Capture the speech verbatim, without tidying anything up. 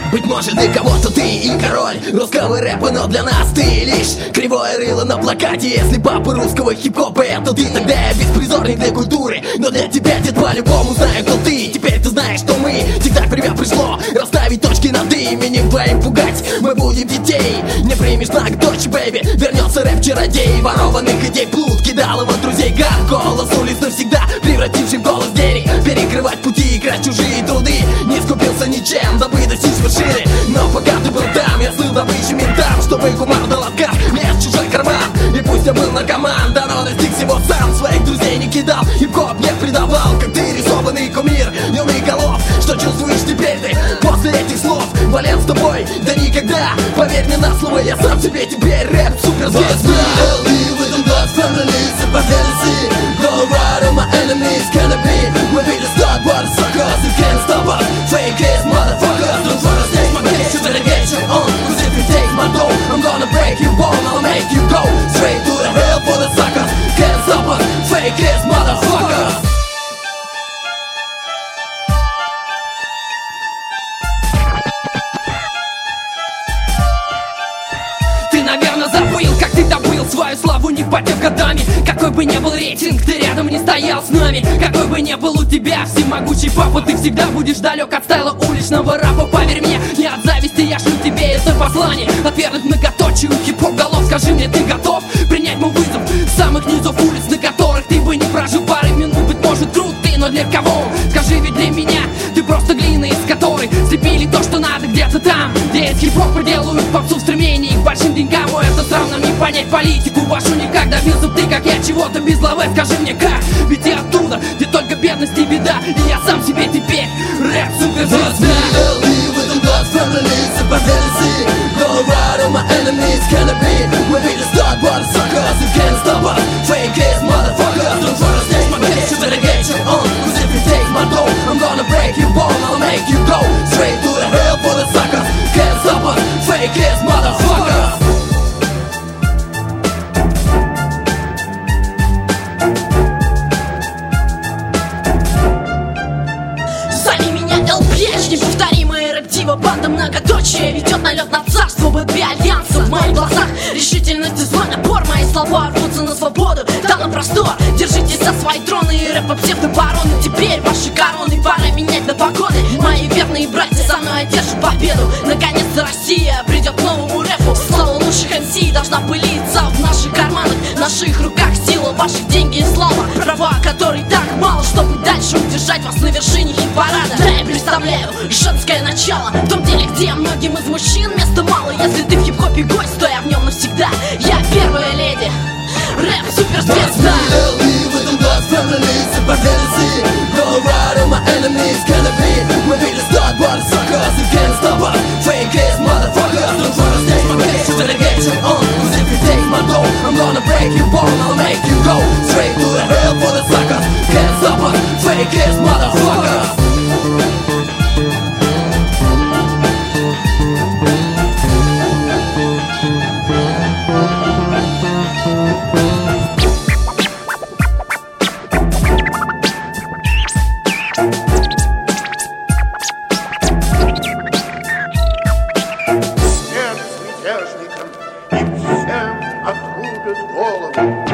Быть может, для кого-то ты и король русского рэпа, но для нас ты лишь кривое рыло на плакате. Если папа русского хип-хопа это ты, тогда я беспризорник для культуры. Но для тебя, дед, по-любому знаю, кто ты. Теперь ты знаешь, что мы, всегда время пришло расставить точки над именем твоим, пугать мы будем детей. Не примешь знак, дочь, бэйби, вернется рэп-чародей. Ворованных идей плут, кидал его друзей гад. Голос улиц навсегда превративший в голос денег. Перекрывать пути, играть чужие труды. Не скупился ничем, дабы достичь вершины. Но пока ты был там, я слыл добычу ментам, чтобы кумар дал отказ, лез в чужой карман. И пусть я был наркоман, да но достиг всего сам. Своих друзей не кидал, хип-хоп не предавал. Как ты рисованный кумир, юный голов. Что чувствуешь теперь ты после этих слов? Вален с тобой, да никогда. Поверь мне на слово, я сам тебе теперь рэп суперзвезда. Go right on my enemies, can it be? We be the start, but the suckers, you can't stop us. Fake ass motherfuckers, don't try to stage my case, you better get your own. Cause if you take my dough, I'm gonna break your bone. I'll make you go straight to the hell for the suckers. Can't stop us, fake ass motherfuckers. Ты, наверное, забыл, как ты добыл свою славу, не впадев годами. Какой бы ни был рейтинг, ты рядом не стоял с нами. Какой бы ни был у тебя всемогучий папа, ты всегда будешь далек от стайла уличного рэпа. Поверь мне, не от зависти я шлю тебе это послание. Отвергнуть многоточию хип-хоп голов. Скажи мне, ты готов принять мой вызов с самых низов улиц, на которых ты бы не прожил пары минут? Быть может, труд ты, но для кого? Скажи, ведь для меня ты просто глина, из которой слепили то, что надо где-то там, где из хип-хопа делают попсу в стремлении к большим деньгам. Ой, это странно мне понять политику вашу. Никак добился ты, как я, чего-то без лавы. Скажи мне как, ведь я оттуда, где только бедность и беда. И я сам себе теперь рэп суперзвезда. Go right on my enemies, can it be? We be the start, but the suckers, you can't stop us. Fake ass motherfuckers, don't try to stage my case, you better get your own. Cause if you take my dough, I'm gonna break your bone. I'll make you go straight to the hell for the suckers. Can't stop us, fake ass motherfuckers. Неповторимая рэп-дива, банда многоточие ведет налет на царство бэ пэ альянса. В моих глазах решительность и злой напор. Мои слова рвутся на свободу, да на простор. Держитесь за свои троны и рэпа псевдобароны. Теперь ваши короны пора менять на погоны. Мои верные братья со мной одержат победу. Наконец-то Россия придет к новому рэпу. Слава лучших эм си должна пылиться в наших карманах. В наших руках сила, ваших деньги и слава. Права, которые так мало, чтобы дальше удержать вас на вершине хит-парада. Да, я представляю женское начало в том деле, где многим из мужчин места мало. Если ты в хип-хопе гость, то я в нем навсегда. Я первая леди, рэп суперзвезда. Go right on my enemies, can it be? We be the start, but the suckers, you can't stop us. Fake ass motherfuckers, don't try to stage my case, you better get your own. Cause if you take my dough, I'm gonna break your bone. I'll make you go straight to the hell for the suckers. Can't stop us, fake ass motherfuckers. Смерть мятежникам и всем отрубят голову.